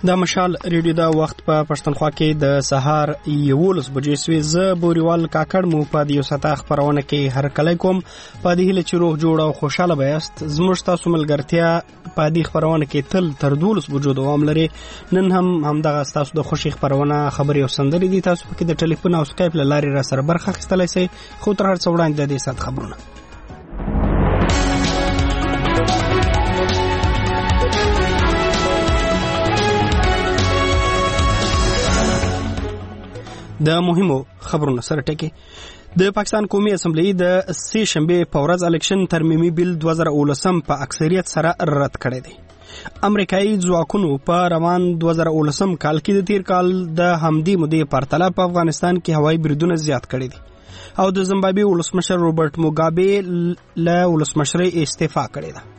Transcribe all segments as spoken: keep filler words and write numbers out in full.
د مشال ریډیو دا وخت په پښتونخوا کې د سهار یولس بجې سوي ز بوريوال کاکړ مو په دیو ستا خبرونه کې هر کله کوم په دې هله چې روغ جوړ او خوشاله بیاست زموږ تاسو ملګرتیا په دې خبرونه کې تل تر دولس بجو دوام لري. نن هم همدغه تاسو د خوشي خبرونه خبري او سندري دي تاسو په کې د ټلیفون او سکایپ لاري را سره برخه اخیستلای شئ. خو تر هر څو وړاندې د دې سات خبرونه د مهمو خبرونو سره ټکی. د پاکستان قومي اسمبلی د سه شنبه په ورځ الیکشن ترمیمي بیل دوه زره ولسم په اکثریت سره رد کړی دی. امریکایي ځواکونو په روان دوه زره ولسم کال کې د تیر کال د همدې مودې پرتله په افغانستان کې هوایي بریدونه زیات کړي دي او د زیمبابوې ولسمشر روبرټ موګابي له ولسمشرۍ استعفا کړې ده.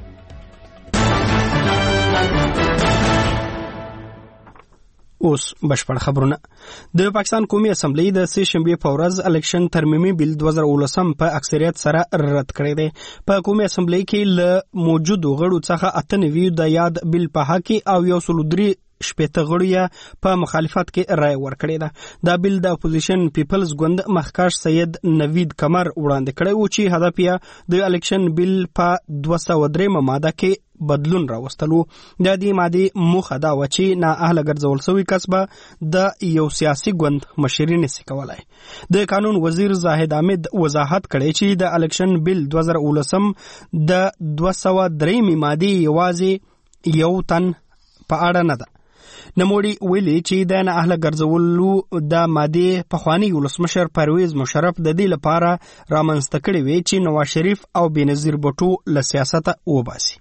اوس بشپړ خبرونه. د پاکستان قومي اسمبلی د سه شنبه په ورځ الیکشن ترمیمي بیل دوه زره ولسم په اکثریت سره رد کړی دی. په قومي اسمبلی کې له موجودو غړو څخه اته نوي د یاد بیل په حق او یو سل درې شپېته غړي په مخالفت کې رائے ورکړې ده. دا بیل د اپوزیشن پیپلز ګوند مخکښ سید نوید کمر وړاندې کړی و چې هدف یې د الیکشن بیل په دوه سوه درېیمه ماده کې بدلون راوستلو. د دې ماده موخه دا و چې نه اهل ګرځول شوی کسبه د یو سیاسي ګوند مشري نشي کولای. د قانون وزیر زاهد احمد وضاحت کړی چې د الیکشن بیل دوه زره ولسم د دوه سوه درېیمې ماده یوازې یو تن په اړه نه ده. نموړي ویلي چې د نه اهل ګرځولو د ماده په خواني ولسمشر پرویز مشرف د دې لپاره رامنځته کړی وي چې نواز شریف او بنظیر بوټو له سیاست وباسي.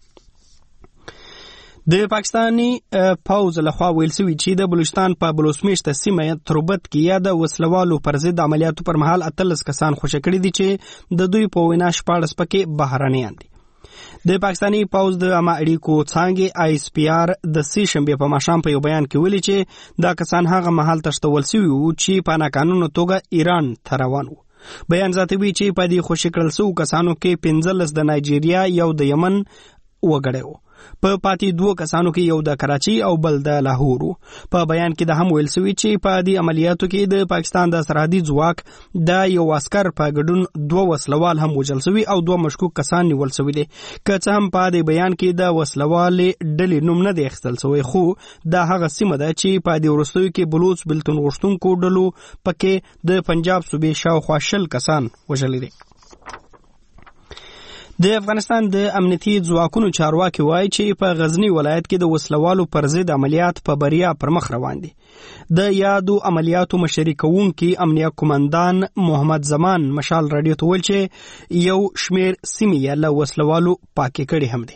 د پاکستانی پوز لخوا ویل شوی چې د بلوچستان په بلوچمیشته سیمه تربت کې یا د وسلوالو پر ضد عملیاتو پر مهال اتلس کسان خوشی کړي دي چې د دوی په وینا شپاړس پکې بهرانيان دي. د پاکستانی پوز د عامه اړیکو څانګې آی اس پی آر د سه شنبه په ماښام په یو بیان کې ویلي چې دا کسان هغه مهال تشتول شوي وو چې په ناقانونه توګه ایران ته روان وو. بیان زیاتوي چې په دې خوشی کړل شوو کسانو کې پنځلس د نایجیریا یو د یمن وګړي وو. په پاتې دوه کسانو کې یو د کراچي او بل د لاهور. په بیان کې د هم ویل شوی چې په دې عملیاتو کې د پاکستان د سرحدي ځواک د یو عسكر په ګډون دوه وسلوال هم وژل شوي او دوه مشکوک کسان نیول شوي دي. که څه هم په دې بیان کې د وسلوالې ډلې نوم نه دی اخیستل شوی خو دا هغه سیمه ده چې په دې وروستیو کې بلوچ بلتون غوښتونکو ډلو پکې د پنجاب صوبې شاوخوا شل کسان وژلي دي. د افغانستان د امنیتي ځواکونو چارواکي وایي چې په غزنی ولایت کې د وسلوالو پر ضد عملیات په بریا پر مخ روان دي. د یادو عملیاتو مشري کوونکي امنیه قومندان محمد زمان مشال رادیو ته ویل چې یو شمیر سیمې له وسلوالو پاکې کړي هم دي.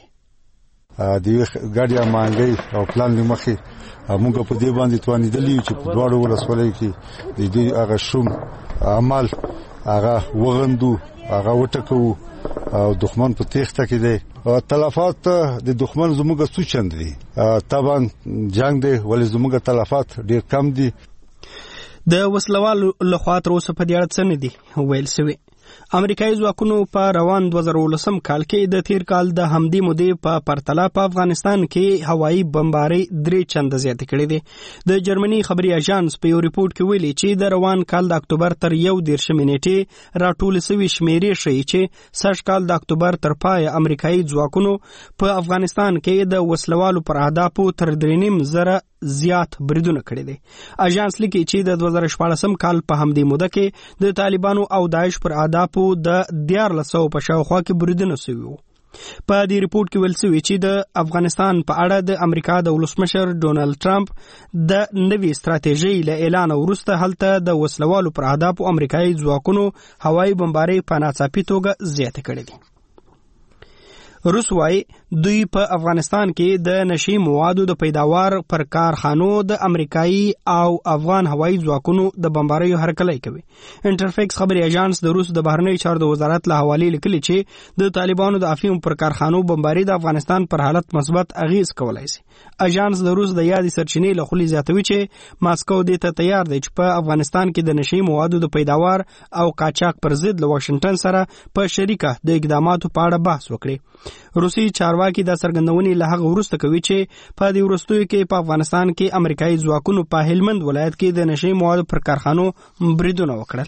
د ګاډي مانګي او پلان لمخې موږ په دې باندې توانیدلی چې په دواړو ولسوالۍ کې د دې هغه شوم عمل هغه وغندو هغه وټکو او دښمن په تیښته کې دی. تلفات د دښمن زموږ څو چند دي طبعا جنگ دی ولې زموږ تلفات ډیر کم دي. د وسلوالو لخوا تر اوسه په دې اړه څه نه دي ویل شوی. امریکایي ځواکونو په روان دوه زره ولسم کال کې د تیر کال د همدې مودې په پرتله په افغانستان کې هوایي بمباري درې چنده زیاتې کړې دي. د جرمني خبري اژانس په یو ریپورت کې ویلي چې د روان کال د اکتوبر تر یو دېرشمې نیټې راټول شوي شمیرې ښیي چې سږ کال د اکتوبر تر پایه امریکایي ځواکونو په افغانستان کې د وسلوالو پر اهدافو تر درې نیم زره زیات بریدونه کړي دي. اژانس لیکي چې د دوه زره شپاړسم کال په همدې موده کې د طالبانو او داعش پر اهدافو د دیارلس سوه په شاوخوا کې بریدونه شوي وو. په دې ریپورت کې ویل شوي چې د افغانستان په اړه د امریکا د ولسمشر ډونالد ټرمپ د نوې ستراتیژۍ له اعلان وروسته هلته د وسلوالو پر اهدافو امریکایي ځواکونو هوایي بمبارۍ په ناڅاپي توګه زیاتې کړې دي. روس وايي دوی په افغانستان کې د نشي موادو د پیداوار پر کارخانو د امریکایي او افغان هوایي ځواکونو د بمباریو هرکلی کوي. انټرفیکس خبري اژانس د روس د بهرنی چارو د وزارت له حوالې لیکلي چې د طالبانو د افیون پر کارخانو بمباری د افغانستان پر حالت مثبت اغیز کولای شي. اژانس د روس د یادې سرچینې له خولې زیاتوي چې ماسکو دې ته تیار دی چې په افغانستان کې د نشي موادو د پیداوار او قاچاق پر ضد له واشنگټن سره په شریکه د اقداماتو په اړه بحث وکړي. روسي چارواکي دا څرګندونې له هغه وروسته کوي چې په دې وروستیو کې په افغانستان کې امریکایي ځواکونو په هلمند ولایت کې د نشي موادو پر کارخانو بریدونه وکړل.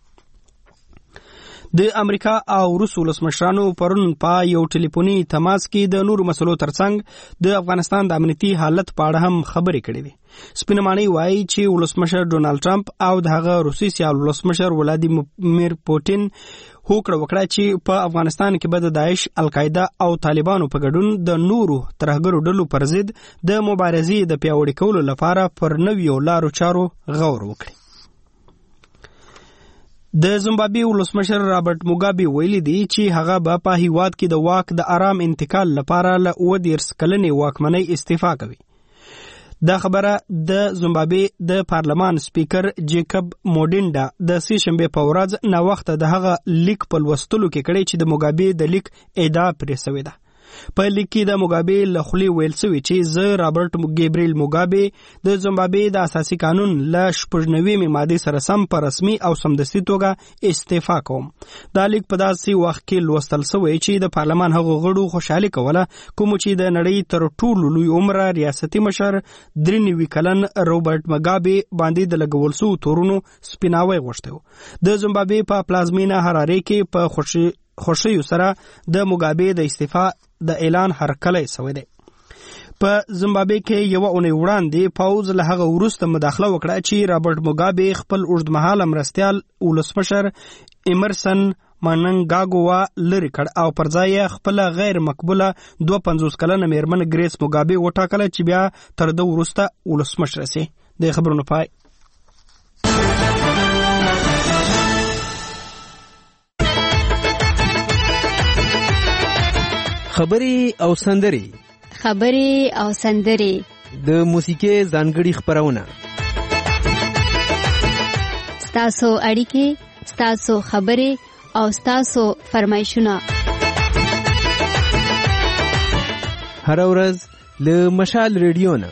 د امریکا او روس ولسمشرانو پرون په یو ټلیفوني تماس کې د نورو مسلو ترڅنګ د افغانستان د امنیتي حالت په اړه هم خبرې کړې دي. سپینماني وایي چې ولسمشر ډونالد ټرمپ او د هغه روسي سیال ولسمشر ولادیمیر پوتین هوکړه وکړه چې په افغانستان کې به د داعش، القاعده او طالبانو په ګډون د نورو ترهګرو ډلو پر ضد د مبارزې د پیاوړي کولو لپاره پر نویو لارو چارو غور وکړي. د زیمبابوې ولسمشر رابرټ موګابي ویلي دی چې هغه به په هیواد کې د واک د آرام انتقال لپاره له اووه دېرش کلنې واکمنۍ استعفا کوي. دا خبره د زیمبابوې د پارلمان سپیکر جیکب موډینډا د سې شنبې په ورځ ناوخته د هغه لیک په لوستلو کې کړی چې د موګابي د لیک ادعا پرې شوې ده. په لیک کې د موګابي له خولې ویل شوي چې زه رابرټ ګیبریل موګابي د زیمبابوې د اساسي قانون له شپږ نوي مادې سره سم په رسمي او سمدستي توګه استعفا کوم. دا لیک په داسې وخت کې لوستل شوی چې د پارلمان هغو غړو خوشحالي کوله کوم چې د نړۍ تر ټولو لوی عمره ریاستي مشر درې نوي کلن روبرټ موګابي باندې د لګول شوو تورونو سپیناوی غوښتی. د زیمبابوې په پلازمینه هرارې کې په خوشي خوشیو سره د موګابي د استعفا د اعلان هرکلی شوی دی. په زیمبابوې کې یو اونۍ وړاندې پوځ له هغه وروسته مداخله وکړه چې رابرټ موګابي خپل اوږدمهاله مرستیال ولسمشر ایمرسن مننګاګوا لرې کړ او پر ځای یې خپله غیر مقبوله دوه پنځوس کلنه میرمن ګریس موګابي وټاکله چې بیا تر ده وروسته ولسمشره سي. د خبرونو پای. خبري او سندري خبري او سندري د موسیقي ځانګړي خبرونه ستاسو اړیکې ستاسو خبري او ستاسو فرمایشونه هر ورځ له مشال ریډیو نه.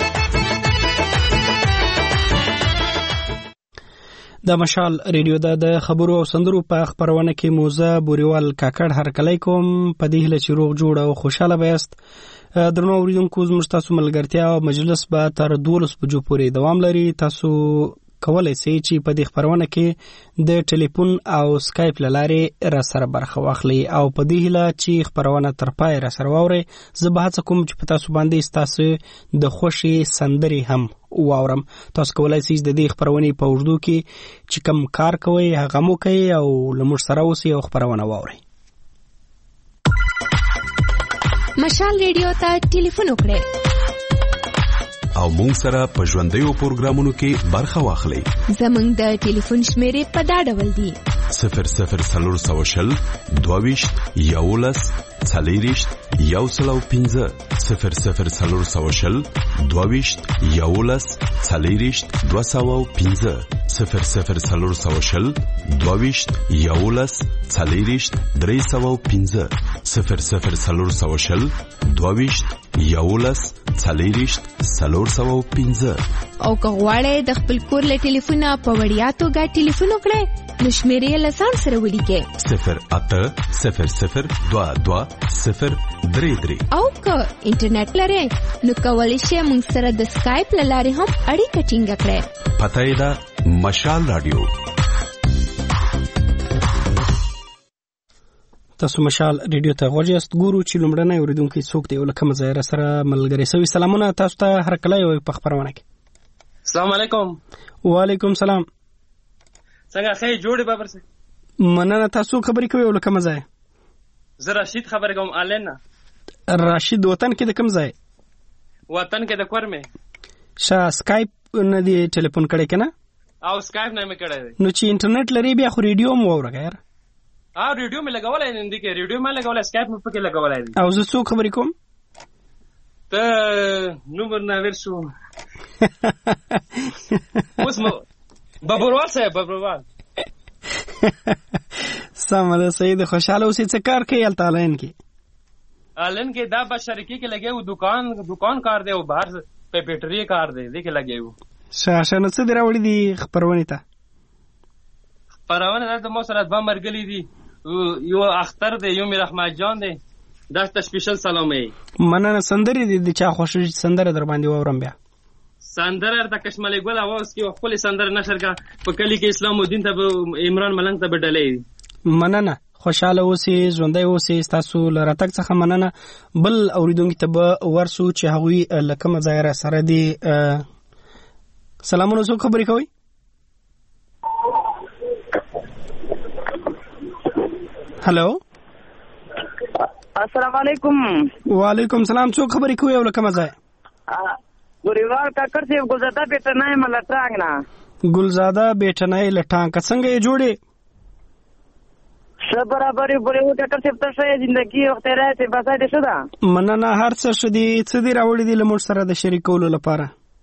د مشال ریډیو دا د خبرو او سندرو په خبرونه کې موزه بوريوال کاکړ هرکلی کوم. په دې هیله چې روغ جوړ او خوشاله بیاست. درنو اوریدونکو زموږ تاسو ملګرتیا او مجلس به تر دولس بجو پورې دوام لري. تاسو کولای شئ چې په دې خبرونه کې د ټلیفون او سکایپ له لارې را سره برخه واخلئ او په دې هیله چې خبرونه تر پای را سره واورئ. زه به هڅه کوم چې په تاسو باندې ستاسو د خوښې سندرې هم واورم. تاسو کولای شئ د دې خبرونې په اوږدو کې چې کوم کار کوئ هغه مو کوئ او له موږ سره اوسئ او خبرونه واورئ. مشال ریډیو ته ټلیفون وکړئ او مونږ سره په ژوندیو پروګرامونو کې برخه واخلئ. زمونږ د ټلیفون شمیرې په دا ډول دي: صفر صفر څلور سوه شل دوه ویشت یولس څلېرویشت یو سل او پنځه صفر صفر څلور سوه شل دوه ویشت یولس څلېرویشت دوه سوه او پنځه صفر صفر څلور سوه شل دوه ویشت یولس څلېرویشت درې سوه او پنځه صفر صفر څلور سوه شل دوه ویشت یولس څلېرویشت څلور سوه او پنځه. او که غواړئ د خپل کور له ټلیفونه په وړیا توګه ټلیفون وکړئ نو شمیرې یې له ځان سره ولیکئ: صفر اته صفر صفر دوه دوه صفر درې درې. او که انټرنیټ لرئ نو کولی شئ موږ سره د سکایپ له لارې هم اړیکه ټینګه کړئ. پته یې ده مشال راډیو. تاسو مشال ریډیو ته غوږ یاست. ګورو چې لومړنی اوریدونکی څوک دی او له کومه ځایه سره ملګری سوي. سلامونه تاسو ته هرکلی وایو په خپرونه کې. السلام علیکم. وعلیکم سلام. څنګه ښه جوړې بابر سي؟ مننه. تاسو خبرې کوئ او له کومه ځایه؟ زه راشد خبرې کوم آنلاین نه. راشد وطن کې د کوم ځای؟ وطن کې د کورمې. شا سکایپ نه دی ټلیفون کړی کنه؟ او سکایپ نه مې کړی دی. نو چې انټرنیټ لري بیا خو ریډیو مو اورګه یار. ها ریډیو مې لګولای نه دی کې ریډیو مې لګولای سکایپ مې پکې لګولای دی. او زه څوک خبرې کوم؟ ته نمبر نه ورسو. اوس مو بابروال صاحب بابروال. سمه سید خوشاله اوسې څه کار کوي التالین کې؟ آلن کې دا په شرکې کې لګي او دکان دکان کار دی او بهر په بیټری کار دی دې کې لګي وو. شاشه نو څه دی راوړي دي خبرونه ته؟ خبرونه د مو سره دوه مرګلي دي. یو اختر دی یو میر احمد جان دی دا ته سپیشل سلام ای مننه. سندري دي چا خوښ سندره در باندې واورم بیا سندره د کشمالي ګل اواز کې خپل سندره نشر کا په کلی کې اسلام الدین ته عمران ملنګ ته بدلې. مننه. خوشاله اوسئ، ژوندۍ اوسئ. تاسو له راتګ څخه مننه. بل اوریدونکو ته به ورسو چې هغوی له کومه ځایه را سره دي. سلامونه، څوک خبرې کوئ؟ هلو، السلام علیکم. وعلیکم سلام. څوک خبرې کوئ او له کومه ځایه؟ ګوریوال کاکړ صاحب، ګلزاده بیٹنای ملټانګ نه. ګلزاده بیٹنای لټانګ. څنګه یې جوړې؟ ښه برابر یې ګوریو کاکړ صاحب. ته ښه یې، زندګي وخت یې راځي، بس دې ښه ده. مننه. هر څه ښه دي. څه دې راوړي دي له موږ سره د شریکولو لپاره؟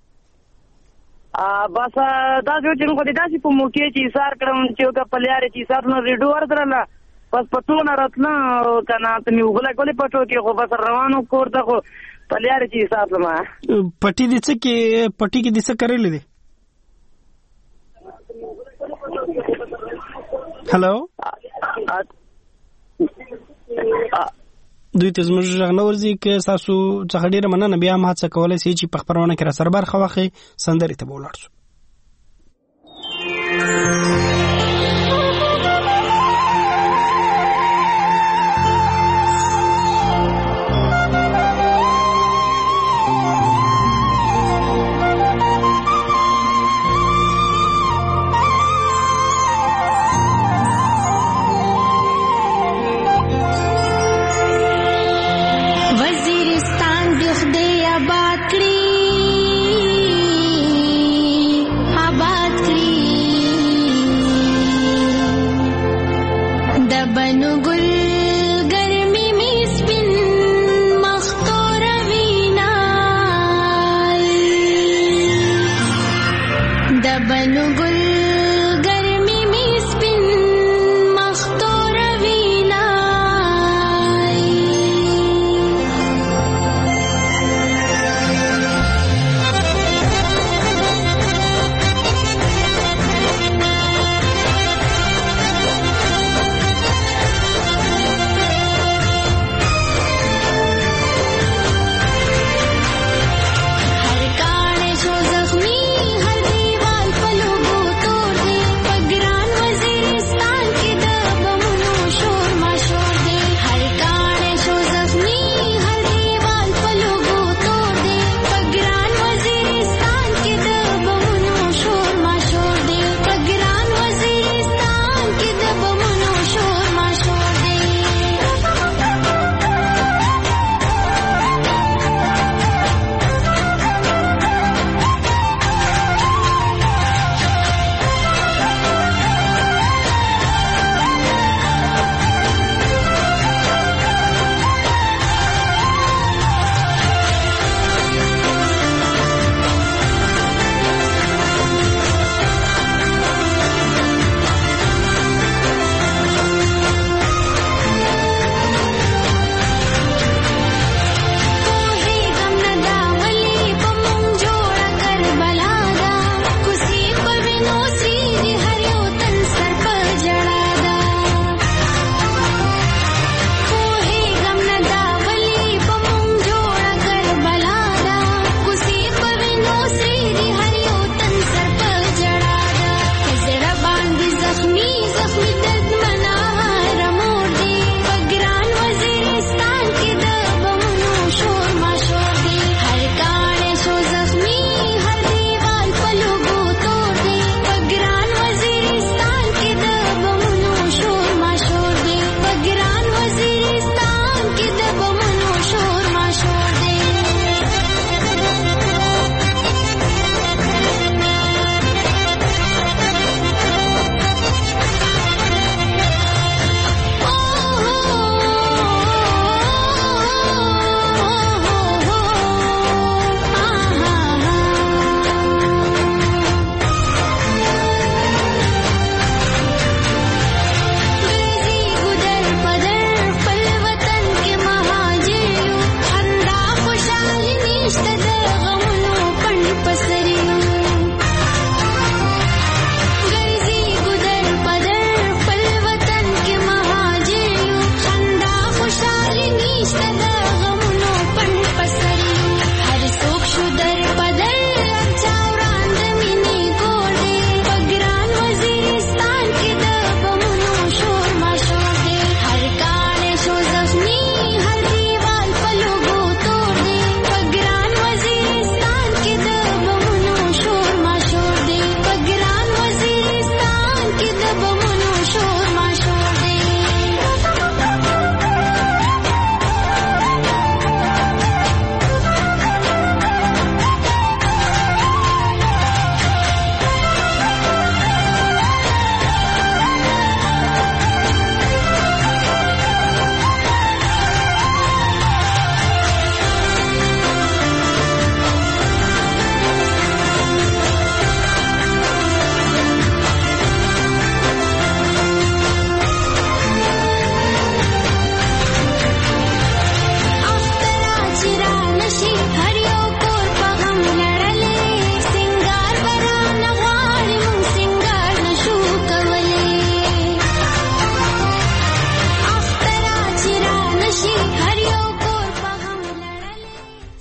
بس دا جو چې موږ دې داسې په موقع چې ایثار کړم چې وګه په لارې چې ایثار نو ریډو ورسرله بس پټونه راتله که نه ته مې اوبه لګولې پټو کې، خو بس روانو کور ته، خو په لارې چې ایثار تلم. پټي دې څه کې پټي کې دې څه کړلی دی؟ هلو، دوی ته زموږ غږ نه ورځي. که ستاسو څخه ډېره مننه. بیا هم هڅه کولی شئ چې په خپرونه کې را سره برخه واخلئ. سندرې ته به ولاړ شو.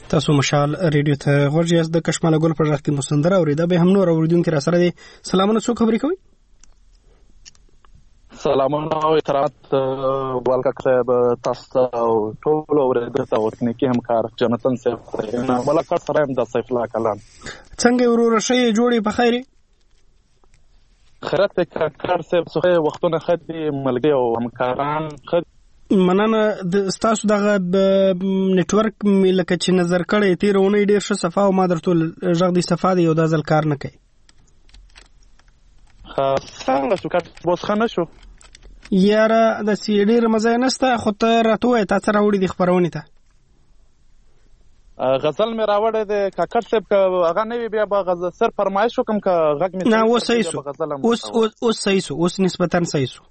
تاسو مشال ریډیو ته غوږ یاست. د کشماله ګل پر ځای کې مسندره اوریدا به هم نور اوریدونکو را سره دي. سلامونه، څوک خبرې کوي؟ سلامونه او احترامات والکا صاحب، تاسو او ټول اوریدونکو او تکنیکی همکار جنتن صاحب نه ملاقات سره هم د سیف الله کلام. څنګه ورور شي جوړي په خیره؟ خیرت کار صاحب څخه وختونه خدي ملګری او همکاران خد مننه. د تاسو دغه نتورک مې لکه چې نظر کړی تیرونه ډیر ښه صفه او ما درته ژغ دي صفه دی یو د ځل کار نه کوي. ها څنګه شو کار بوس خانه شو یاره د سی ډیر مزه نسته خو ته راته تاسو راوړي د خبرونه ته غزل مې راوړې د کاکړ صاحب هغه نه بیا به غزل سر فرمایش وکم کا غږ مې نه اوس صحیح شو اوس اوس صحیح شو اوس نسبتاً صحیح شو.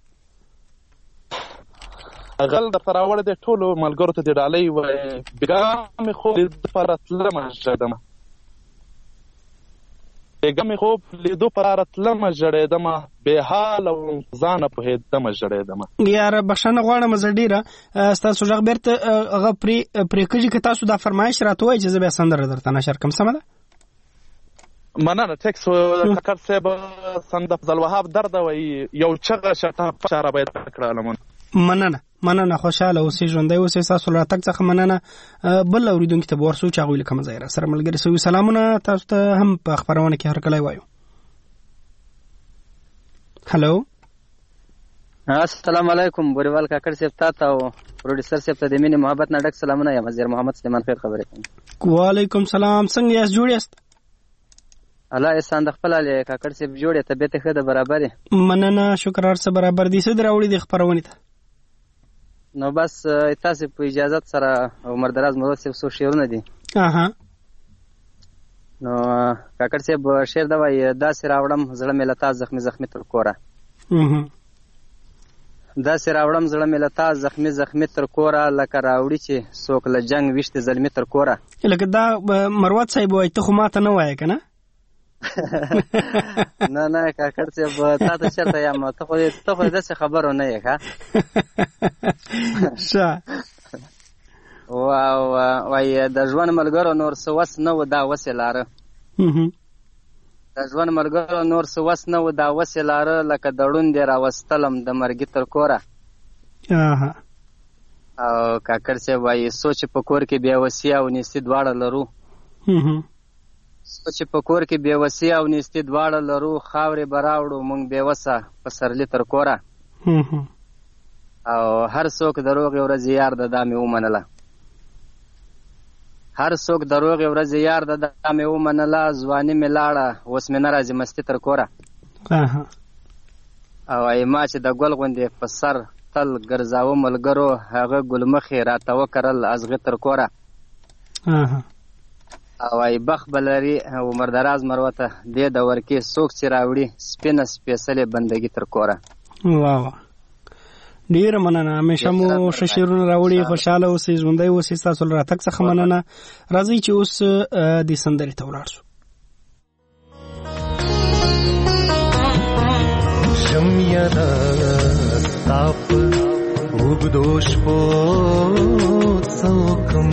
غل در تراوړ د ټولو ملګرو ته د ډالۍ و بیګا مې خو د فراتله مجدمه بیګا مې خو لیدو فراتله مجدمه به حال او ځان په هدمه مجدمه یاره بخښنه غواړم زه ډیره تاسو ژغ بیرته هغه پری پری کېږي که تاسو دا فرمایش راته وایي چې زه بیا سندره درته نشر کوم. سمه ده؟ مننه. ټیکس کاکړ صاحب سند فضل وهاب درد وایي یو چغه شټه اشاره باید کړه لمن. مننه مننه خوشاله اوسې ژوندی اوسې تاسو راتګ څخه مننه. بل اوریدونکو ته به ورسو چې هغوی له کومه ځایه راسره ملګري سوي. سلامونه تاسو ته هم په خپرونه کې هرکلی وایو. هلو السلام علیکم بوریوال کاکړ صاحب تاته او پروډوسر صاحب ته د مینې محبت نه ډک سلامونه. یم وزیر محمد سلیمان خیر خبرې کوم. وعلیکم سلام. څنګه یاست؟ جوړ یاست؟ الله احسان د خپل علي کاکړ صاحب جوړ طبیعت ښه ده برابر. مننه شکر هر څه برابر دي. څه راوړي د خبرونه ته؟ نو بس تاسو په اجازه سره عمر دراز مراد صاحب سو شعرونه دي. اها نو کاکړ صاحب شعر دا وایي داسې راوړم زړه مې لتا زخمی زخمی تر کوره. اها داسې راوړم زړه مې لتا زخمی زخمی تر کوره لکه راوړي چې څوک له جنگ وشته زلمی تر کوره. لکه دا مروت صاحب وایي ته خو ماته نه وایې که نه؟ نه نه کاکړ صاحب تا ته چېرته یم ته خو ته خو داسې خبرو نه یې ښه. ښه وایي د ژوند ملګرو نور څه وس نه و دا وسې لاره. د ژوند ملګرو نور څه وس نه و دا وسې لاره لکه د ړوندې راوستلم د مرګي تر کوره. او کاکړ صاحب وایي سوچ په کور کې بې وسي او نیستي دواړه لرو. سوچ په کور کې بې وسي او نیستي دواړه لرو خاورې به راوړو موږ بې وسه پسرلي تر کوره. او هر څوک د روغې ورځې یار ده دا مې ومنله. هر څوک د روغې ورځې یار ده دا مې ومنله ځواني مې لاړه اوس مې نه راځي مستي تر کوره. او وایي ما چې د ګل غوندې په سر تل ګرځاوه ملګرو هغه ګلمخې راته وکرل ازغې تر کوره. او وایي بخت به لري عمر دراز مروته دې دور کې څوک چې راوړي سپینه سپېڅلې بندګي تر کوره. واه ډیره مننه. همیشه مو ښه شعرونه راوړي. خوشحاله اوسئ ژوندی اوسئ. ستاسو له راتګ څخه مننه. راځئ چې اوس دې سندرې ته ولاړ شو. شمیدا ستاپ وګدوش په څوکم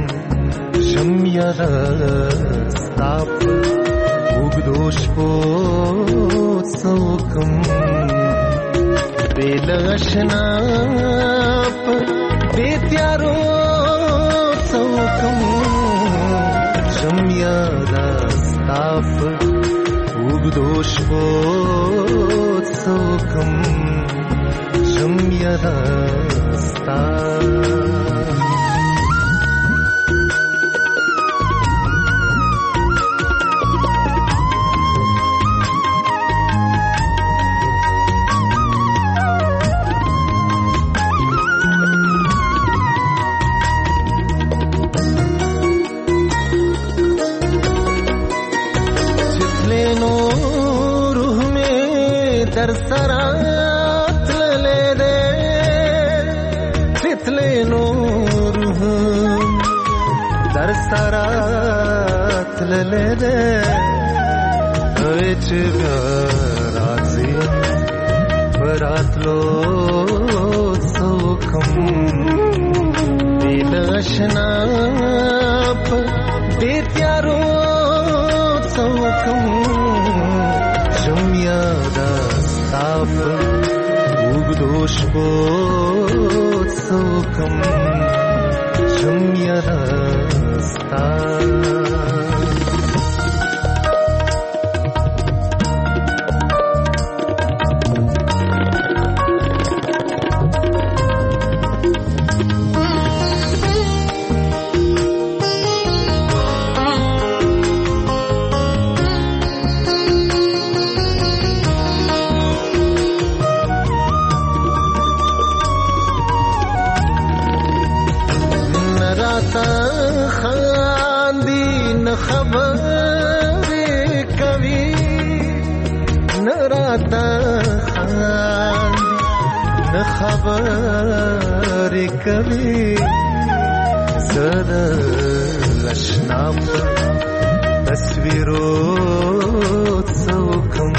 شمیدا ستاپ وګدوش په څوکم بیلشنا په بیتیارو څوکم شمیدا ستاپ وګدوش په څوکم شمیدا ستاپ در سرات لده تتلی نور در سرات لده وچ رازی برات لو سوکم بیلشنا شپو سوکم شم یرستا خبر کبھی زد لشنام تصویرو سوکم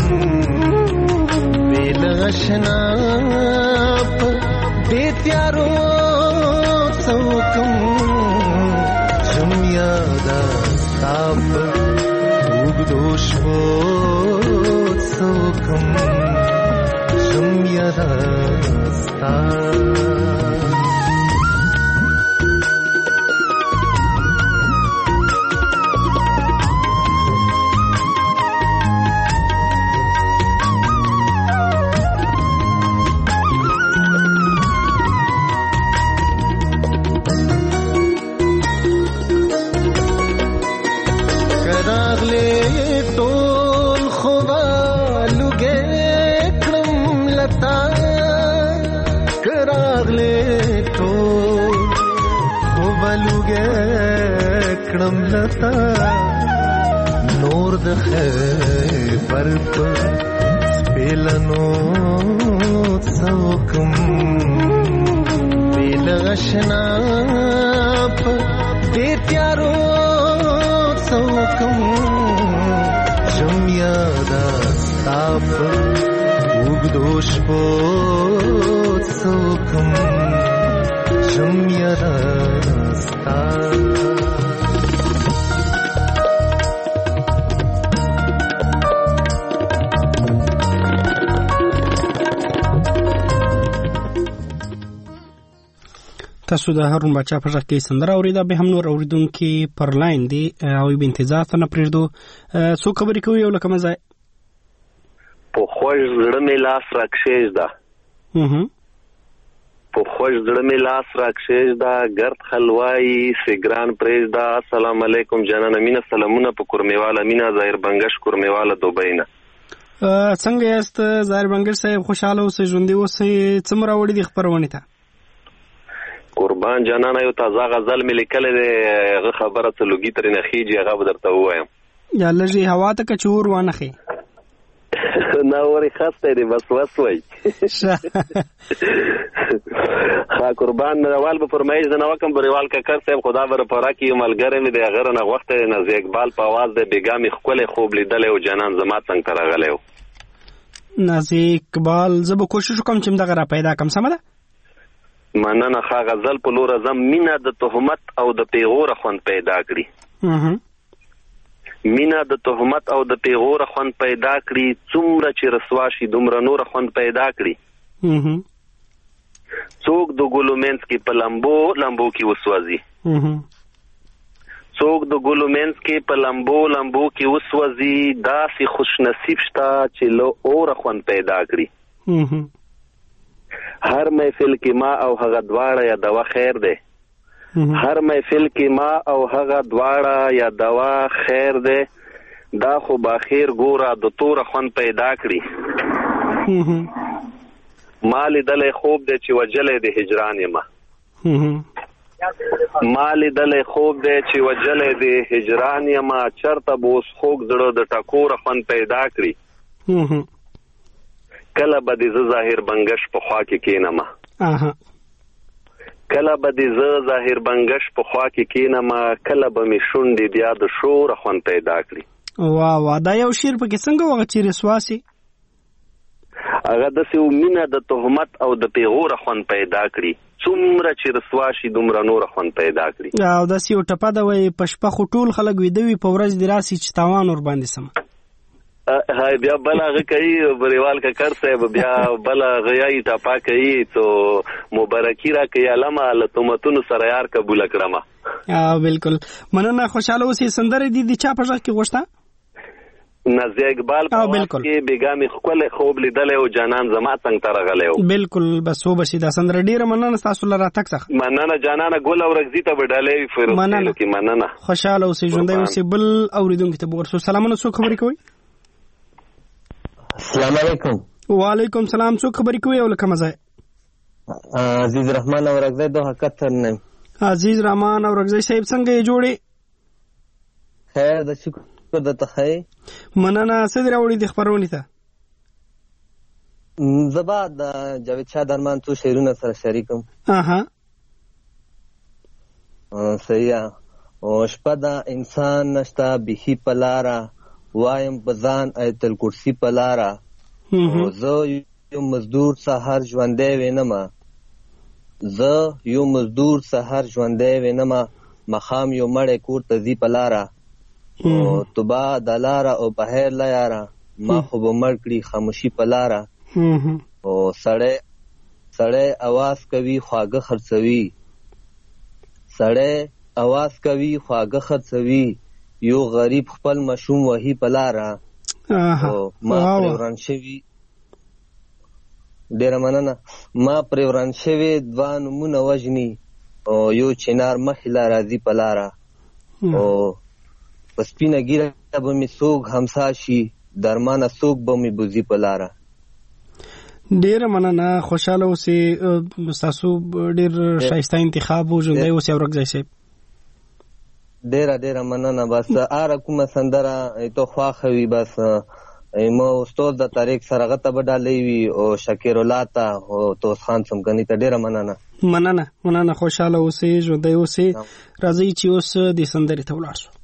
بیل اشناپ بیتیارو سوکم جم یادا ستاپ اوگدوش بود سوکم جم یادا نور د خیبر په سپیلنو څوکم بیل غشنا په دې تیارو څوکم شم یادا ستاپ وګدو شپو څوکم شم یادا ستاپ تاسو د هارون بچا په ځای کې سندره اوریدا به هم نور اوریدونکو پر لاین دی او به انتظار ته نه پریږدو څو خبرې کوي یو لکه مزه په خوښ زړه مې لاس راکښېږ دا هه په خوښ زړه مې لاس راکښېږ دا ګرد خلوای سګران پریږ دا السلام علیکم جنان امینه سلامونه په کورمیواله مینا ظاهر بنگش کورمیواله دوبینه څنګه یاست ظاهر بنگش صاحب خوشاله اوسئ ژوندۍ اوسئ څومره وړي د خبرونه ته قربان جانانه یو تازه غزل مې لیکلی دی هغه خبره څه لوګي ترې نه خېږي هغه به درته ووایم یا لږې هوا ته که چې اور وانخې نه اورې خستی دی بس وس وی ښه قربان اول به فرمایش د نه وکړم بریوال ککر صاحب خدا به راپوره کړي یو ملګری مې دی هغه رانه غوښتی دی نازي اقبال په اواز دی بېګا مې ښکلی خوب لیدلی و جانان زما څنګ ته راغلی و نازي اقبال زه به کوشش وکړم چې همدغه را پیدا کړم سمه ده مننه ښه غزل په لوره ځم مینه د تهمت او د پیغوره خوند پیدا کړي مینه د تهمت او د پیغوره خوند پیدا کړي څومره چې رسوا شي دومره نوره خوند پیدا کړي څوک د ګلو منځ کې په لمبو لمبو کې وسوځي څوک د ګلو منځ کې په لمبو لمبو کې وسوځي داسې خوش نصیب شته چې له اوره خوند پیدا کړي هر محفل کې ما او هغه دواړه یا دوا خیر دی هر محفل کې ما او هغه دواړه یا دوا خیر دی دا خو باخیر ګوره د توره خوند پیدا کړي ما لیدلی خوب دی چې وجلی د هجران یمه ما لیدلی خوب دی چې وجلی د هجران یمه چرته به اوس خوږ زړه د ټکوره خوند پیدا کړي کله به د زه ظاهر بنگش په خوا کې کینمه کله به د زه ظاهر بنگش په خوا کې کینمه کله به مې شونډې بیا د شوره خوند پیدا کړي واه واه دا یو شعر پکې څنګه وغه چې رسوا سي هغه داسې مینه د تهمت او د پیغوره خوند پیدا کړي څومره چې رسوا شي دومره نوره خوند پیدا کړي او داسې یو ټپه ده وایي په شپه خو ټول خلک ویده وي په ورځ دې راسي چې تاوان ورباندې سمه هاي بیا بل هغه کوي بریوال کا کر صاحب بیا بل غیای ټاپا کوي تو مبارکی را کوي علامه لتمتون سره یار قبول کړم. اه بالکل مننه. خوشاله اوسې. سندره دي د چا په ځای کې غوښته؟ نازیه اقبال په وخت کې بیګامي خپل خوب لیدل او جانان زما څنګه تر غلې. بالکل بس هو بشي دا سندره ډیره مننه تاسو لاره تک څخه. مننه جانانه ګل او رغزي ته بدلې فیروز کې مننه. خوشاله اوسې ژوندۍ اوسې. بل اوریدونکو ته ورسو سلامونه. څو خبرې کوي؟ السلام علیکم. وعلیکم سلام. څوک خبرې کوي او لکه مزه؟ عزیز رحمان او رغزی دوه کتر نه. عزیز رحمان او رغزی صاحب څنګه یې جوړې؟ خیر د شکر د تخی. مننه. څه راوړي د خبرونې ته؟ زبا د جاوید شاه درمان څو شعرونه سره شریکم. اها صحیح. او شپه د انسان نشتا بهي پلارا وایم بزان ایت الکرسی پلارا. زه یو مزدور سحر ژوندې وینم زه یو مزدور سحر ژوندې وینم مخام یو مړې کور ته ځي پلارا. او توبا دلارا او بهر لیارا ما خو به مړ کړي خاموشي پلارا. او سړی سړی आवाज کوي خواږه خرڅوي سړی आवाज کوي خواږه خرڅوي یو غریب خپل مشوم وهي پلارا. او ما پر وران شوی ډیر مننه. ما پر وران شوی دوه نمونه وجني او یو چنار مخله راځي پلارا. او پس پینه ګیره به می سوق همسا شي درمانه سوق به می بوزي پلارا. ډیر مننه. خوشاله اوسې. تاسو ډیر شایسته انتخاب او ژوندۍ اوسې او رغځي شي. ډیره ډیره مننه. بس اره کومه سندره ته خواخوي بس مو استاد د طریق سره غته بدلې وي او شکر الله ته او توس خان سمګنی ته ډیره مننه. مننه مننه. خوشاله اوسې ژوندۍ اوسې. راځي چې اوس د سندرې ته ولاړ شو.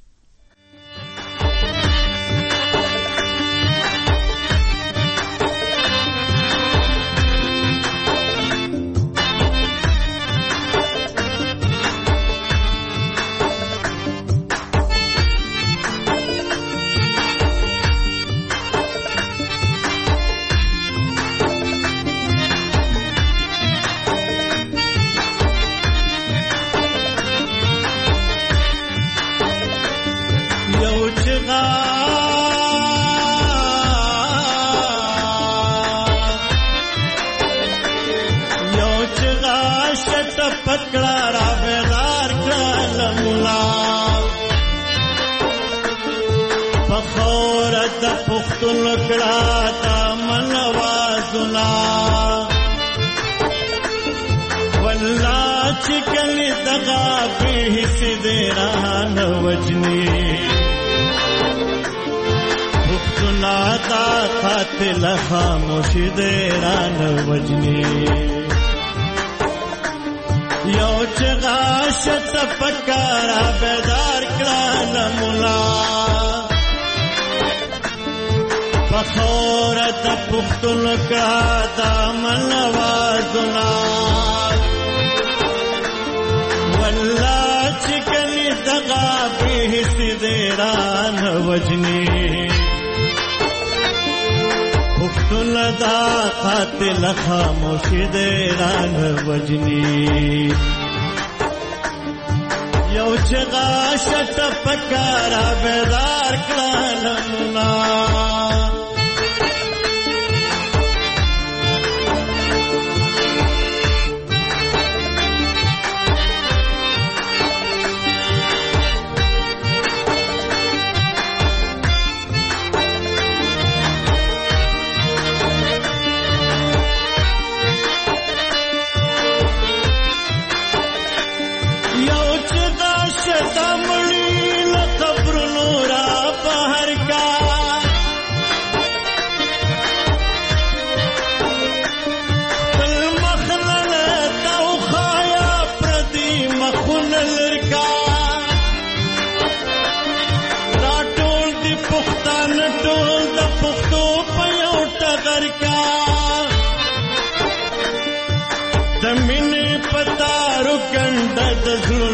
خاموشی دیران وجنی یو چغا شت پکارا بیدار کران مولا فخورت پختن کا دامن وازنا واللہ چکلی دغا بیہسی دیران وجنی پختن دا قاتل خاموشی دیران وجنی یو چغا شت پکارا بیدار کلانمنا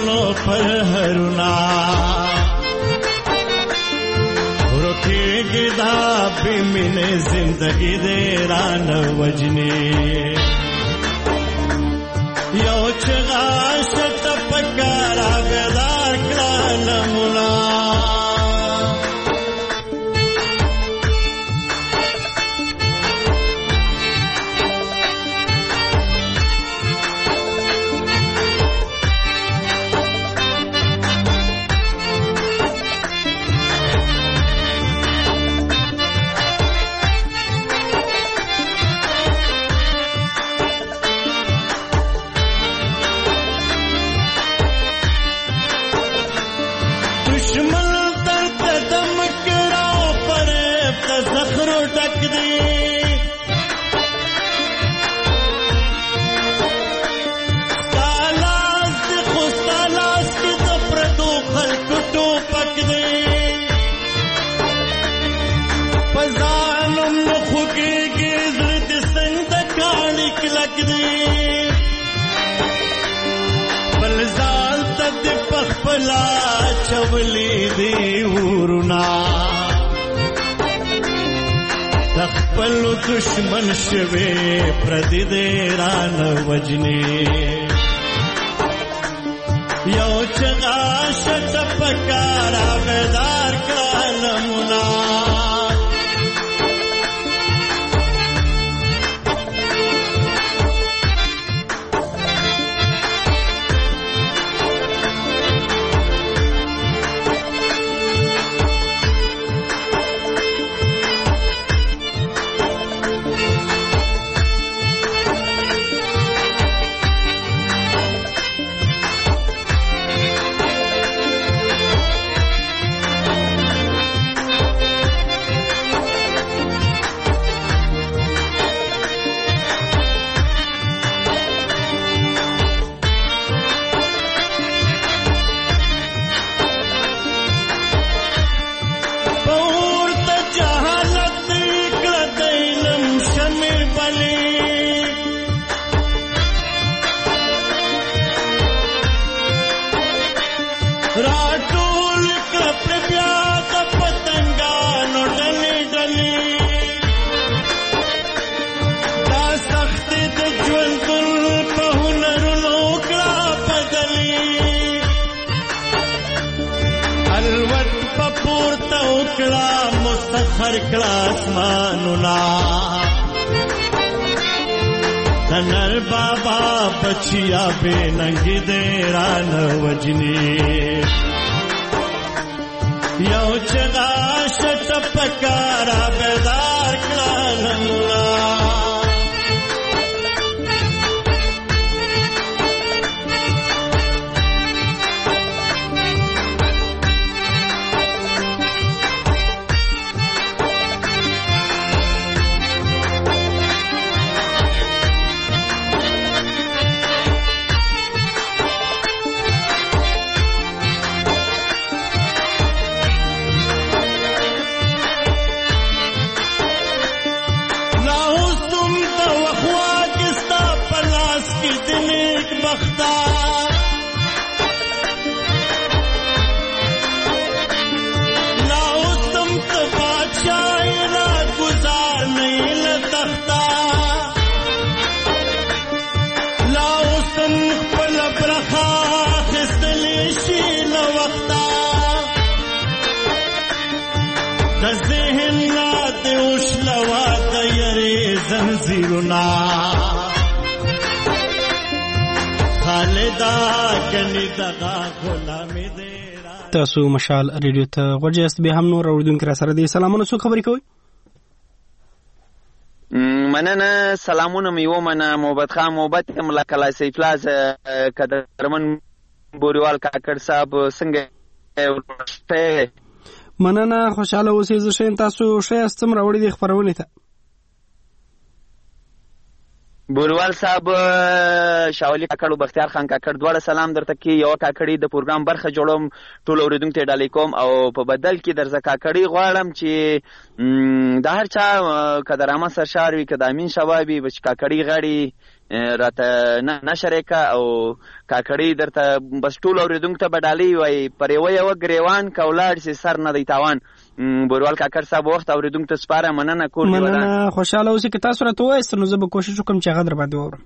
पर हरुना रुकेगी دا بیمینه زندگی دی ران وجنی یو چغا شت پکارا بیدار کړل مولا چولی دی ورنا تخپل دشمن شوی پردی دی ران وجنی یو چغا شت پکارا بیدار کالمنا تنر بابا بچیا بے ننگی دیران وجنی یو چغا شت پکارا بیدار کالمنا تاسو مشال ریډیو ته غوږ به هم نور اوریدونکو را سره دي. سلامونه، څو خبرې کوي؟ مننه، سلامونه میو منه محبت خان محبت ملا کلا سیف لاز قدرمن بوریوال کاکړ صاحب څنګه؟ مننه، خوشاله اوسئ. زه ښه یم، تاسو ښه یاست؟ څومره وړي دي خپرونې ته؟ بوریوال صاحب، شاولی کاکړ او بختیار خان کاکړ دواړه سلام درته کوي. یو کاکړی د پروګرام برخه جوړوم، ټول اوریدونکو ته ډالۍ کوم او په بدل کې درځه کاکړی غواړم چې د هر چا کدرامه سرشار وي، که د امین شوابي بچ کاکړی غړي راته نشر کا او کاکړی درته بس ټول اوریدونکو ته ډالۍ وای پر یو یو ګریوان کولاړ سي سر نه دی تاوان. بوروال کاکړ صاحب وخت اوریدونکو ته سپاره مننه کور دی ودان مننه خوشاله اوسئ که تاسو راته ووایاست نو زه به کوشش وکړم چې هغه در باندې واورم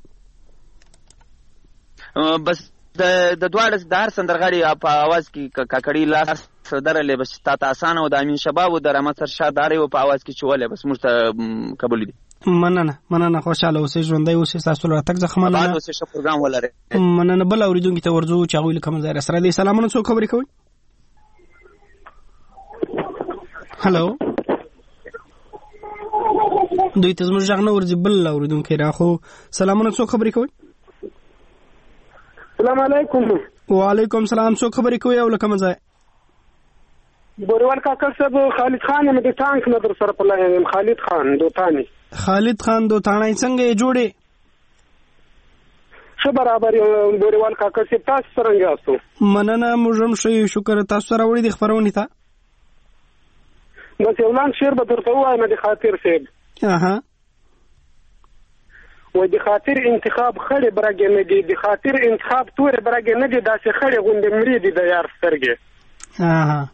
بس د د دواړه د هر سندرغاړي په اواز کې کاکړي لاس درلې بس تا ته اسانه او د امین شباب او د رحمت سرشاد داري په اواز کې چولې بس موږ ته قبول دي مننه مننه خوشاله اوسئ ژوندی اوسئ تاسو راتګ زه مننه بعد اوسئ ښه پروګرام ولرئ مننه بل اوریدونکو ته ورځو چې هغوی له کوم ځای سره دي سلامونه څوک خبرې کوي هلو دوی ته زموږ غږ نه ورځي بل اوریدونکی راخو سلامونه څوک خبرې کوي السلام علیکم وعلیکم سلام څوک خبرې کوي او له کوم ځای بوروال کاکړ صاحب خالد خان یم د ټانک نه در سره په لاین خالد خان دوتانی خالد خان دوتانی څنګه یې جوړې ښه برابر بوروال کاکړ صاحب تاسو څنګه یاستو مننه موږ هم ښه یو شکر تاسو سره وړي د خپرونې ته بس یو لاند شعر به درته ووایم د خاطر صاحب اها و د خاطر انتخاب خړې برګې نه دي د خاطر انتخاب تورې برګې نه دي داسې خړې غوندې مرې دي د یار سترګې اها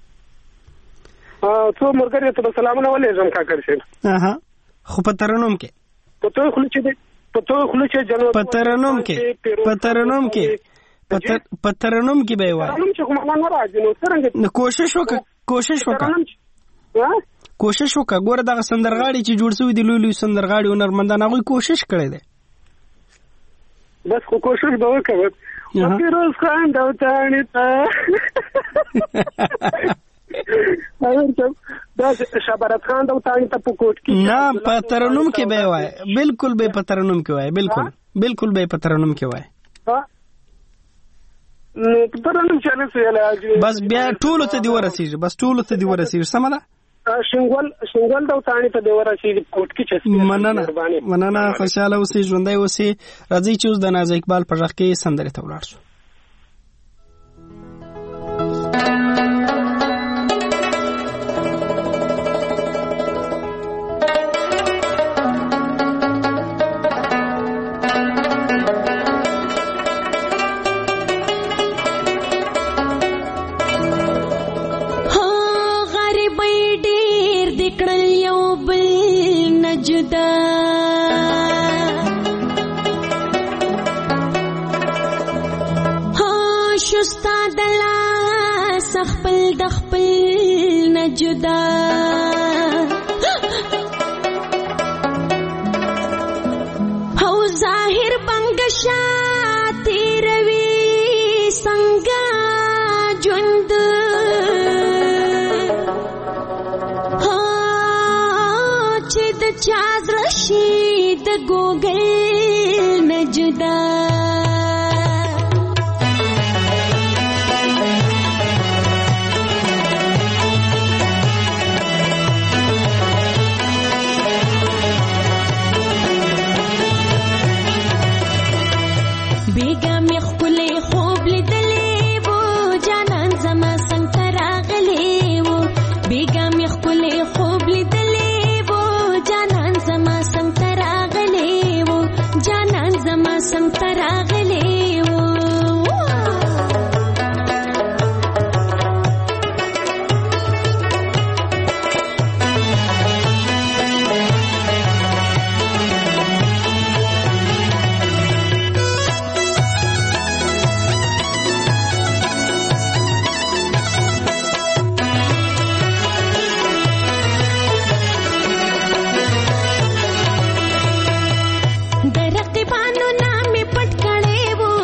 څو ملګري ته به سلامونه ولېږم کاکړ صاحب اها خو په ترنم کې په توی خولو چې په توی خولو چې جنوب په ترنم کې په ترنم کې په ترنم کې به یې وایي ترنم چې کوم معنا نه راځي نو څرنګه کوشش وکړه کوشش وکړه کوشش وکړه ګوره دغه سندرغاړي چې جوړ شوي دي لوی لوی سندرغاړي هنرمندان هغوی کوشش کړی دی بس خو کوشش به وکړه فیروز خان دوتاڼي ته دا شبرت خان دوتاڼي ته په کوټ کې نه په ترنم کې به یې وایي بلکل به په ترنم کې وایي بلکل بلکل به په ترنم کې وایي بس بیا ټولو ته دی ورسیږي بس ټولو ته دی ورسیږي سمه ده شنګول شنګول دوتاڼي ته دی ورسیږي کوټ کې چې مننه مننه خوشاله اوسئ ژوندی اوسئ راځئ چې اوس د نازا اقبال په غږ کې سندرې ته ولاړ شو جدا هو ظاهر بنگشا تیروی سنگا جند ها چې د چاز رشید ګوګل نه جدا د رقیبانو نامې پټ کړې وو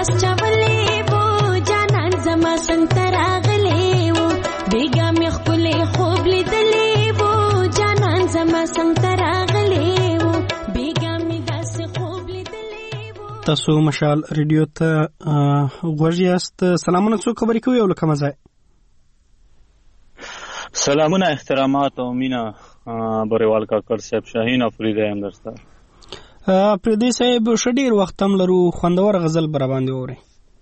لاس چولې وو جانان زما څنګ ته راغلی وو بیګا مې ښکلی خوب لیدلی وو جانان زما څنګ ته راغلی وو بیګا مې داسې خوب لیدلی وو. تاسو مشال ریډیو ته غوږ یاست. سلامونه، څوک خبرې کوي او له کومه ځای؟ سلامونه، احترامات او مینه بریوال کاکړ صاحب، شاهین افریدی هم درسته. افریدی صاحب ښه ډېر وخت هم لرو، خوندور غزل به راباندې واورئ.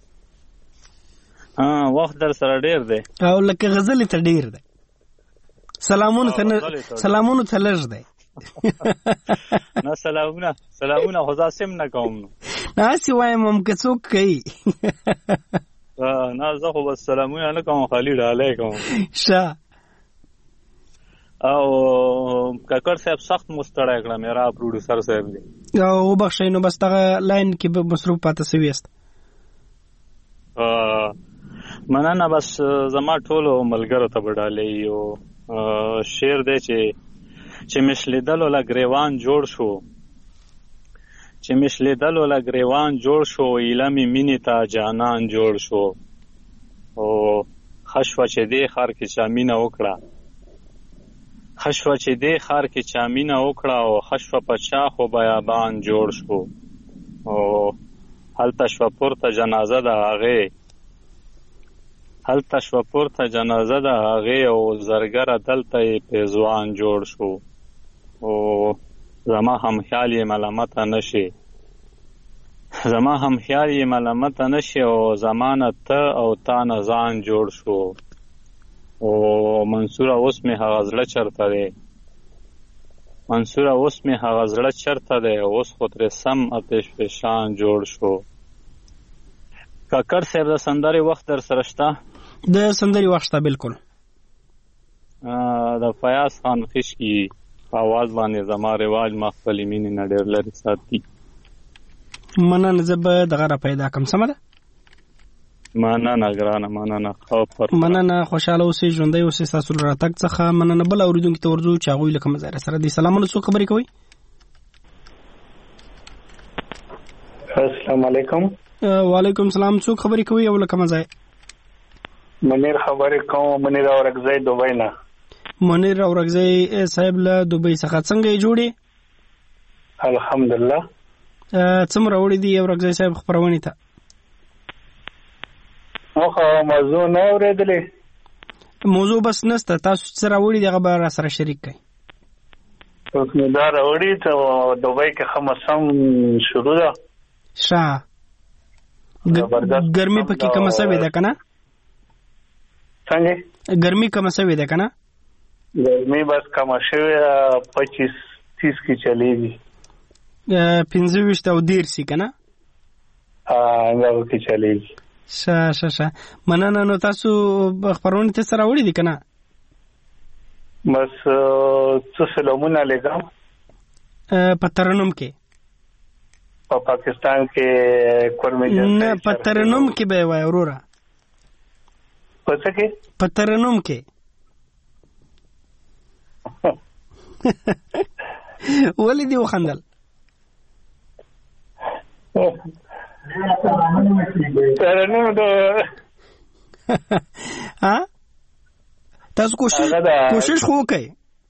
وخت در سره ډېر دی او لکه غزلې ته ډېر دی، سلامونو ته سلامونو ته لږ دی. نه سلامونه سلامونه خو زه سم نه کوم، نه هسې وایم هم که څوک کوي. نه زه خو بس سلامونه نه کوم، خالي ډالۍ کوم. ښه. او کاکړ صاحب سخت مستړی کړه میرا پروډوسر صاحب دی. او وبخښئ، نو بس دغه لاین کې به مصروف پاتې سوي یاست. مننه، بس زما ټولو ملګرو ته به ډالۍ یو شعر دی چې چې مشلیدلو له ګریوان جوړ شو، چې مشلیدلو له ګریوان جوړ شو، ایله مې مینې ته جانان جوړ شو. او ښه شوه چې دې ښار کې چا مینه وکړه، ښه شوه چې دې ښار کې چا مینه وکړه، او ښه شوه په چا خو بیابان جوړ شو. او هلته شوه پورته جنازه د هغې، هلته شوه پورته جنازه د هغې، او زرګره دلته یې پیزوان جوړ شو. او زما هم خیال یې ملامته نه شي، زما هم خیال یې ملامته نه شي، او زمانه ته او تا نه ځان جوړ شو. او منصوره اوس مې هغه زړه چرته دی، منصوره اوس مې هغه زړه چرته دی، اوس خو ترې سم اتش فشان جوړ شو. کاکړ صاحب د سندرې وخت در سره شته؟ د سندرې وخت شته، بالکل. د فیاض خان خشکي په آواز باندې زما رواج ما خپلې مینې نه ډېر لرې ساتي. مننه، زه به دغه را پیدا کړم. سمه ده؟ مننه ګرانه، مننه. مننه، خوشحاله اوسئ، ژوندی اوسئ. ستاسو له راتګ څخه مننه. بل اورېدونکي ته ورځو چې هغوی له کومه ځای سره دي. سلامونه، څوک خبرې کوئ؟ السلام علیکم. وعلیکم السلام، څوک خبرې کوئ او له کومه ځای؟ منیر خبرې کوم، منیر اورکزی دوبۍ نه. منیر اورکزی صاحب له دوبۍ څخه څنګه یې جوړې؟ الحمدلله. څومره وړي دي اورکزی صاحب خپرونې ته؟ اوخه موضوع نه اورېدلې. موضوع بس نسته، تاسو څه راوړي دي هغه به را سره شریک کړئ. اوس مې دا راوړي ته دوبۍ کې ښه موسم شروع ده. ښه، ګرمي پکې کمه سوې ده که نه؟ څنګه؟ ګرمي کمه سوې ده که نه؟ ګرمي بس کمه شوې ده، پچیس تیس کې چلېږي. پنځه ویشت او دېرسي که نه؟ هغه کې چلېږي. ښه ښه ښه، مننه. نو تاسو خپرونې ته څه راوړي دي که نه؟ بس څه فلمونه لیکم په ترنم کې. په پاکستان کې کورمې نه، په ترنم کې به یې وایه وروره. په څه کې؟ په ترنم کې. ولې دې وخندل؟ ترنم د ها تاسو کوشش کوشش خو وکړئ.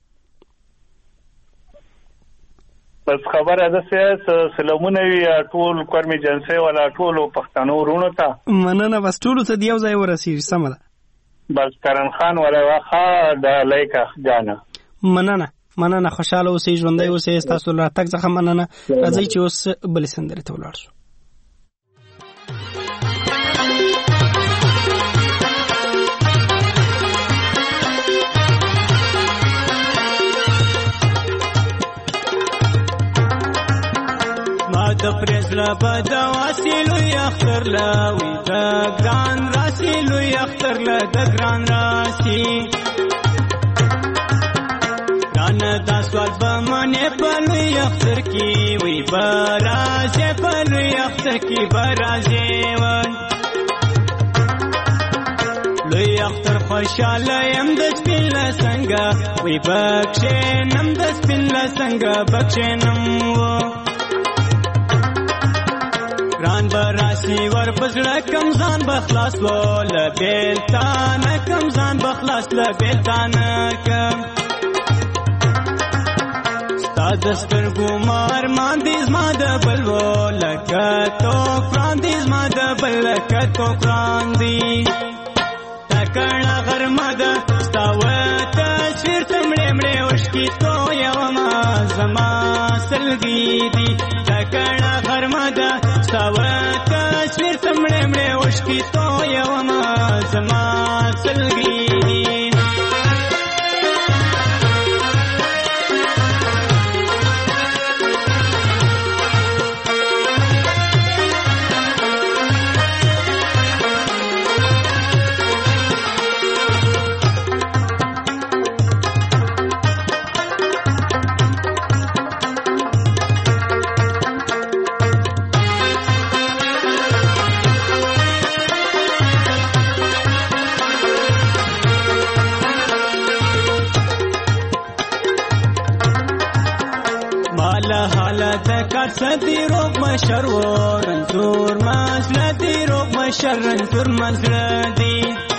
بس خبره ده چې سلامونه وي ټول کورمې جنسي ولا ټول پښتنو ورونو ته. مننه، بس ټولو ته د یو ځای ورسېږي. سمه ده. بس کرن خان ولا واخا د لیکه جانه. مننه مننه، خوشحاله اوسئ، ژوندی اوسئ. ستاسو له راتګ څخه مننه. راځئ چې اوس بلې سندرې ته ولاړ شو. د پرزلا بدا واسلو یختر لا وی د ګران راسلو یختر لا د ګران راسی دان د سوال بمنه په یختر کی وی برازه په یختر کی برازه ون لوی یختر خوشاله يم د سپین څنګه وی بخښه نم د سپین څنګه بخښه نم و ران براسي ور پزړه کم ځان بخلاص و لبلتان کم ځان بخلاص لبلتان کم دستر ګمار ماندیز ما د بلو لکه تو پراندیز ما د بل لکه تو پراندی تکړه غرمه ده ستاوه تصویر تمړې مړې وشکي تو یو ما زما سلګي دي تکړه غرمه ده ستاوه تصویر تمړې مړې وشکي تو یو ما زما سلګي دي سدی روغ مشر ورن تور مزلدی روغ مشر رن تور مزلدی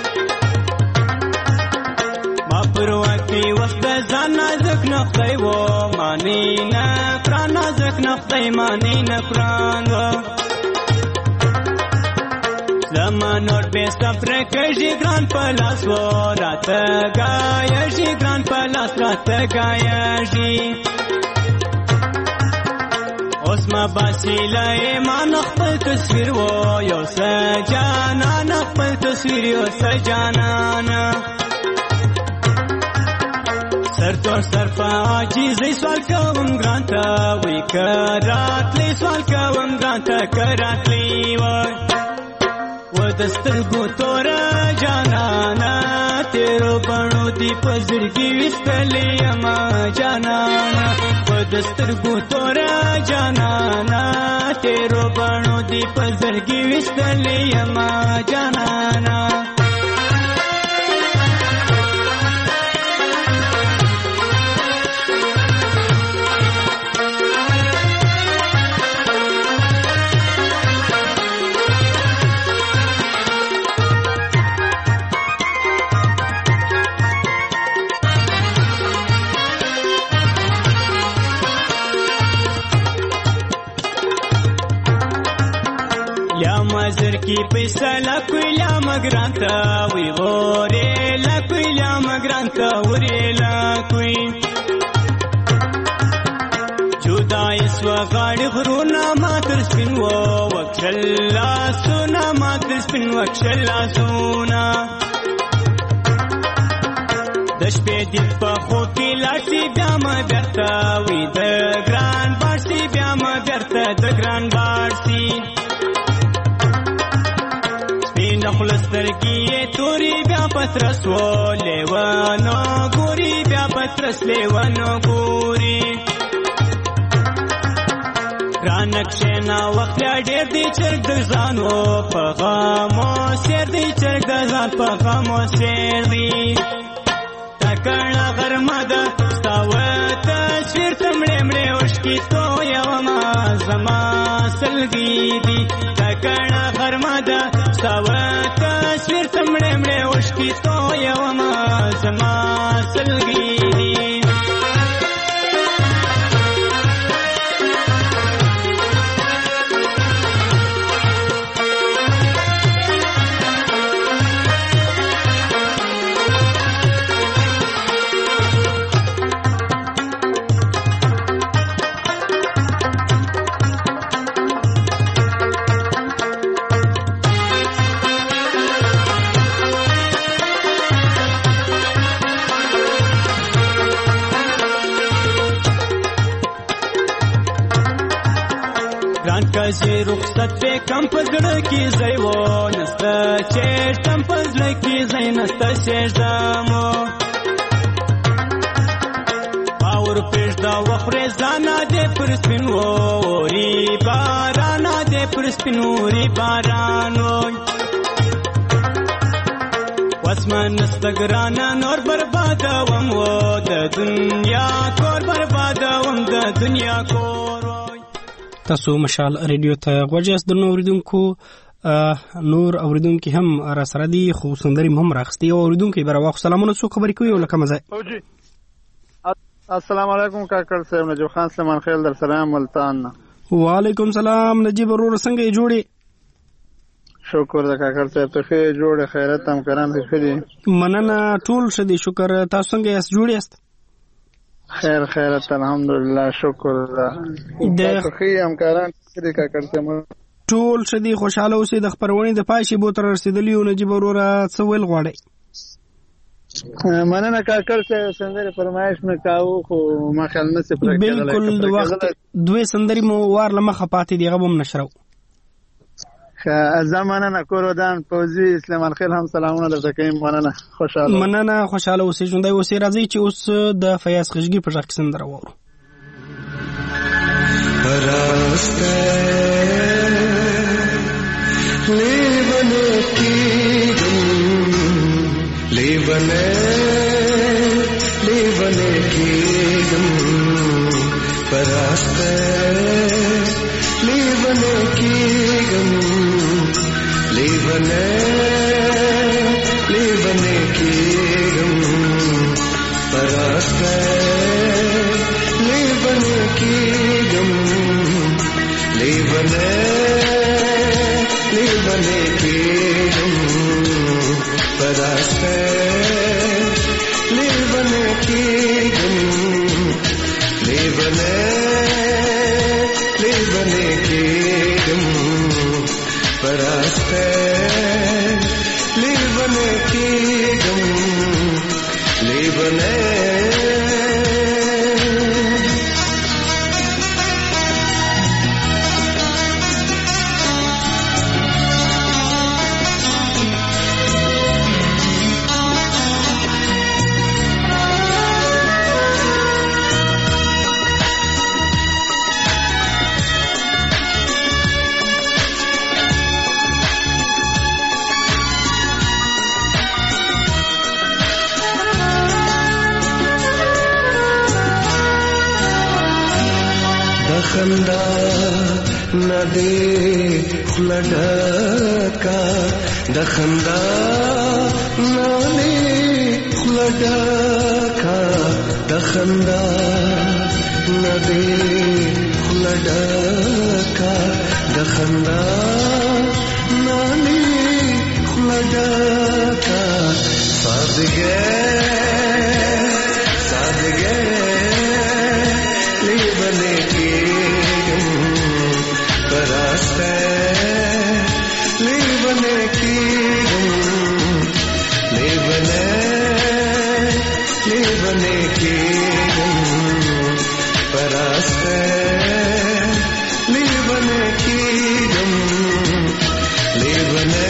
ما پر وقتی وقت زان نازک نختی و مانی نپران نازک نختی مانی نپران و زمان اور بے صبر کشی گران پلاس و رات گایا شی گران پلاس رات گایا شی اوس ما باسیله ما نخپل تصویر و یو سجانا نخپل تصویر یو سجانا سر تو سر پا عاجزی سوال کوم گرانتا وی کراتلی سوال کوم گرانتا کراتلی وی و دسترگو تورا جانانا تیرو بڼو دی پزړګي وستلې ما جانانا و دسترګو تورا جانانا تیرو بڼو دی پزړګي وستلې ما جانانا की पैसा लकुई लामा ग्रांता वी गोरे लकुई लामा ग्रांता उरे लकुई जुदा इसवा गाड़ी घरूना मातर स्पिन वो वक्षला सुना मातर स्पिन वक्षला सुना दश पे दिपा खोकी लाटी ब्यामा व्यर्था वी द ग्रांड बार्सी ब्यामा व्यर्था द ग्रांड बार्सी नخلصتر کیه توری بیا پترس و لیوانو ګوري بیا پترس لیوانو ګوري رانکشنا وخت ډېر دی چرګ د ځانو په غمو سیر دی چرګ د ځان په غمو سیر دی تکړه غرمه ده ستاوه تصویر تمړې مړې وشکي تو یو ما زما سلګي دي تکړه غرمه ده ستاوه تصویر تمړې مړې وشکي تو یو ما زما سلګي دي کسی رخصت پہ کم پزړه کی زای و نستا چیر تم پزړه کی زای نستا چیر دمو باور پېژ دا وخره زانا دې پر سپینو ری بارانا دې پر سپینو ری بارانو واسمان نستګرانا نور برباد وم و د دنیا کور برباد وم د دنیا کور تاسو مشال ریډیو ته غوږ یاست. د اوریدونکو نور اوریدونکو هم را سره دي خو سندري هم راغستي او اوریدونکو به راوخ سلامونه سو خبرې کوي ولکه مزه. السلام علیکم کاکړ صاحب، نجیب خان سلیمان خیل در سلام ملتان. وعلیکم سلام نجیب ورور څنګه جوړې؟ شکر د کاکړ صاحب ته ښه جوړه خیرت هم کرام دې خدي مننه ټول شه دي شکر. تاسو څنګه یاست جوړ یاست؟ خیر خیرت الحمدلله شکر. د خې هم کرام دې کاکړ صاحب ټول شه دي خوشاله اوسې. د خبرونې د پای شي بو تر رسیدلی او نجیب ورور څه ویل غواړي؟ مننه کاکړ صاحب، سندري فرمایش مې کاوه خو ما خیال نه سي پرې کېدل. بالکل د وخت دوه سندري مو وار لمخه پاتې دی غوم نشرو. زمانه نکورودان پوزي سلیمان خیل هم سلامونه درته کوم. مننه خوشاله مننه خوشاله اوسې ژوندۍ اوسې. راځي چې اوس د فیاض خشګي په ځای کې سندره وورو. راسته لیونه کېږم لیونه لیونه کېږم راسته لیونه کېږم لیونه لیونه کېږم راسته لیونه کېږم لیونه لیونه کېږم راسته لیونه کېږم لیونه لیونه کېږم راسته لیونه کېږم لیونه خندا ندی خلډکا د خندا ندی خلډکا د خندا ندی خلډکا د خندا ندی خلډکا سادګه سادګه لیونه راسته لیونه کېږم لیونه لیونه کېږم راسته لیونه کېږم لیونه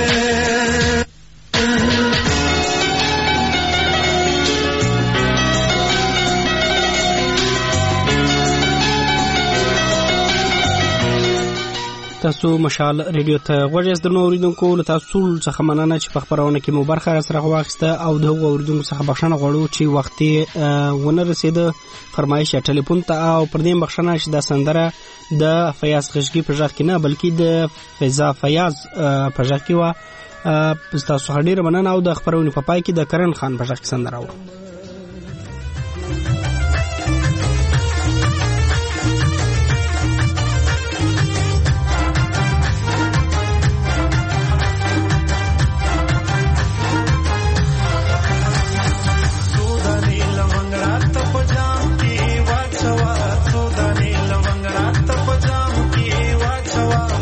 تاسو مشال ریډیو ته غوږ یاست. د اوریدونکو له تاسو څخه مننه چې په خبرونه کې مو برخه را سره واخیسته او د هغو اوریدونکو څخه بخښنه غواړو چې وختي ونه رسېده فرمایش یا ټلیفون ته او پر دې بخښنه چې دا سندره د فیاض خشګي په ځای کې نه بلکې د فضا فیاض په ځای کې و. تاسو ډیره مننه او د خبرونې په پای کې د کرن خان په ځای کې سندره و. Wow.